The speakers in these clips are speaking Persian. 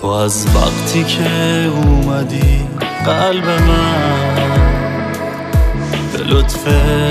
تو از وقتی که اومدی قلب من به لطف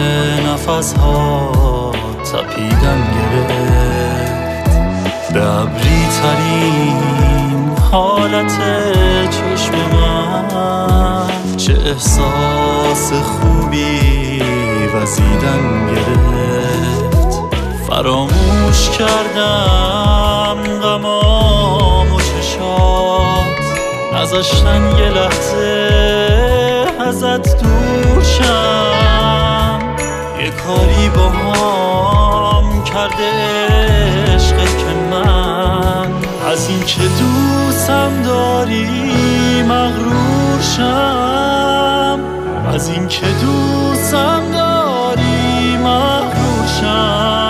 نفس‌ها تپیدن گرفت، به ابری ترین حالت چشم من چه احساس خوبی وزیدن گرفت. فراموش کردم غمام و چشات، نذاشتن یه لحظه ازت دور شم. یه کاری با هم کرده عشقت که من از این که دوستم داری مغرور شم، از این که دوستم داری مغرور شم.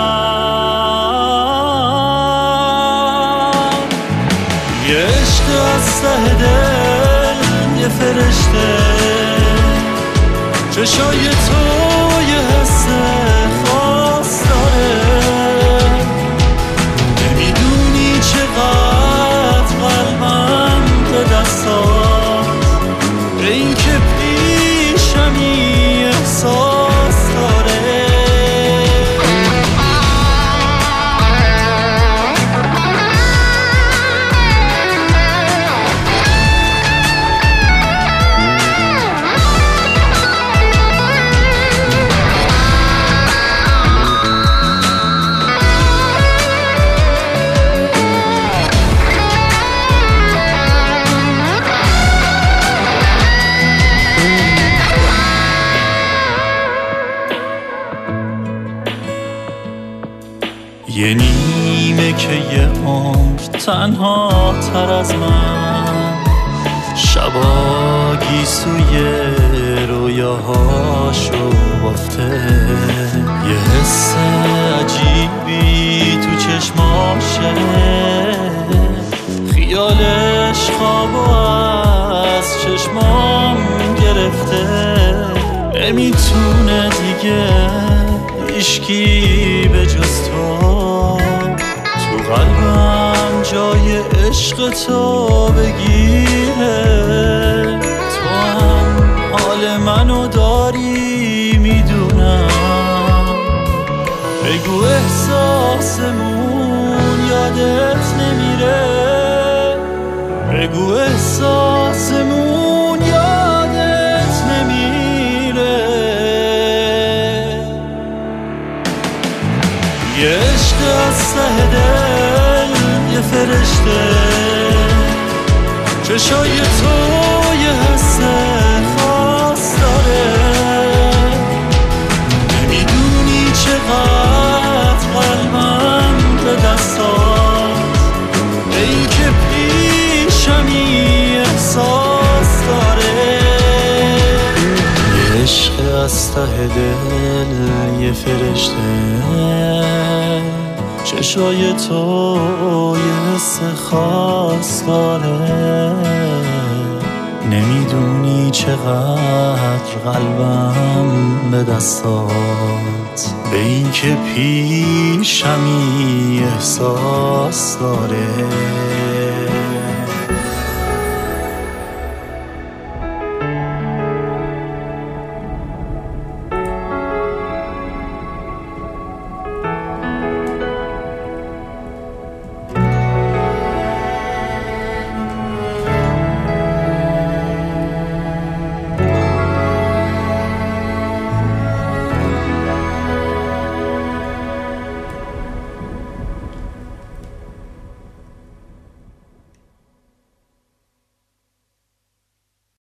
یه عشق از ته دل یه فرشته، چشای تو یه حس خاص داره. نمیدونی چقدر قلبم به دستات، به این که پیشمی احساس داره. یه نیمه که یه عمر تنها تر از من، شبا گیسوی رویاهاشو بافته. یه حس عجیبی تو چشماشه، خیالش خوابو از چشمام گرفته. نمیتونه دیگه هیچکی به جز تو قلبم جای عشق تو بگیره. تو هم حال منو داری میدونم، بگو احساسمون یادت نمیره، بگو احساسمون یادت نمیره. یه عشق از ته دل یه فرشته، چشای تو یه حس خاص داره. نمیدونی چقدر قلبم به دستات، به این که پیشمی احساس داره. یه عشق از ته دل یه فرشته، چشای تو یه حس خاص داره. نمیدونی چقدر قلبم به دستات، به این که پیشمی احساس داره.